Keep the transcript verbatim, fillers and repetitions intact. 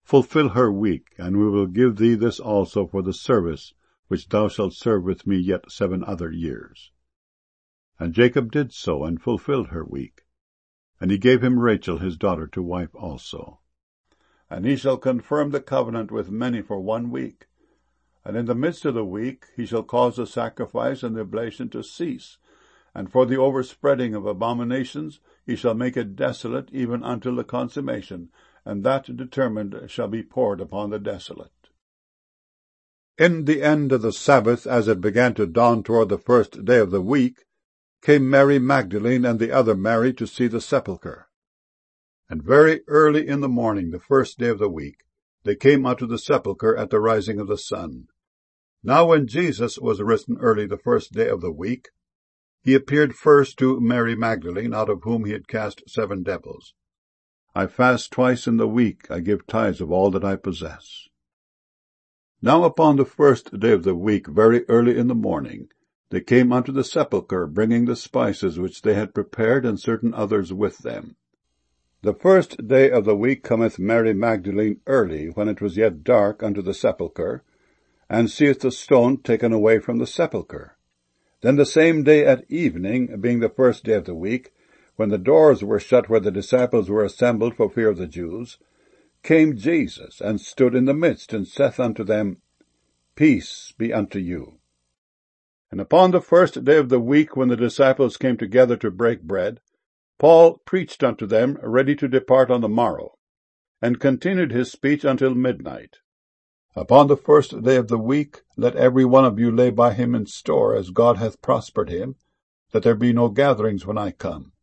fulfill her week, and we will give thee this also for the service which thou shalt serve with me yet seven other years. And Jacob did so, and fulfilled her week. And he gave him Rachel his daughter to wife also. And he shall confirm the covenant with many for one week. And in the midst of the week he shall cause the sacrifice and the oblation to cease. And for the overspreading of abominations he shall make it desolate even until the consummation, and that determined shall be poured upon the desolate. In the end of the Sabbath, as it began to dawn toward the first day of the week, came Mary Magdalene and the other Mary to see the sepulchre. And very early in the morning, the first day of the week, they came unto the sepulchre at the rising of the sun. Now when Jesus was risen early the first day of the week, he appeared first to Mary Magdalene, out of whom he had cast seven devils. I fast twice in the week, I give tithes of all that I possess. Now upon the first day of the week, very early in the morning, they came unto the sepulchre, bringing the spices which they had prepared, and certain others with them. The first day of the week cometh Mary Magdalene early, when it was yet dark, unto the sepulchre, and seeth the stone taken away from the sepulchre. Then the same day at evening, being the first day of the week, when the doors were shut where the disciples were assembled for fear of the Jews, came Jesus, and stood in the midst, and saith unto them, Peace be unto you. And upon the first day of the week, when the disciples came together to break bread, Paul preached unto them, ready to depart on the morrow, and continued his speech until midnight. Upon the first day of the week, let every one of you lay by him in store, as God hath prospered him, that there be no gatherings when I come.